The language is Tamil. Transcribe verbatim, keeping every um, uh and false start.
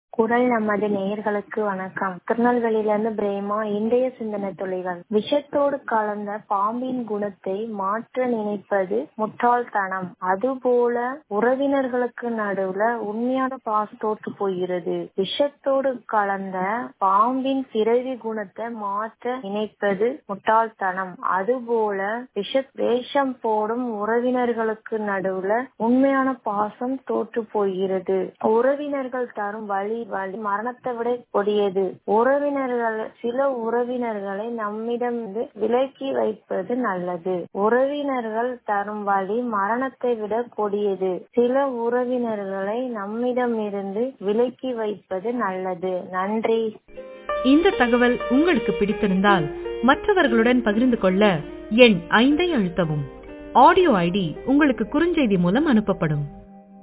குரல் நமது நேயர்களுக்கு வணக்கம். திருநெல்வேலியிலிருந்து பிரேமா. இன்றைய சிந்தனை துளிகள். விஷத்தோடு கலந்த பாம்பின் குணத்தை மாற்ற நினைப்பது முட்டாள்தனம். அதுபோல உறவினர்களுக்கு நடுவுல உண்மையான பாசம் தோற்று போகிறது. விஷத்தோடு கலந்த பாம்பின் பிறவி குணத்தை மாற்ற நினைப்பது முட்டாள்தனம். அதுபோல விஷ வேஷம் போடும் உறவினர்களுக்கு நடுவுல உண்மையான பாசம் தோற்று போகிறது. உறவினர்கள் தரும் வழி வழி மரணத்தை விட கொடியது. உறவினர்கள் சில உறவினர்களை நம்மிடம் விலக்கி வைப்பது நல்லது. உறவினர்கள் தரும் வழி மரணத்தை விட கொடியது. சில உறவினர்களை நம்மிடம் இருந்து விலக்கி வைப்பது நல்லது. நன்றி. இந்த தகவல் உங்களுக்கு பிடித்திருந்தால் மற்றவர்களுடன் பகிர்ந்து கொள்ள எண் ஐந்தை அழுத்தவும். ஆடியோ ஐடி உங்களுக்கு குறுஞ்செய்தி மூலம் அனுப்பப்படும்.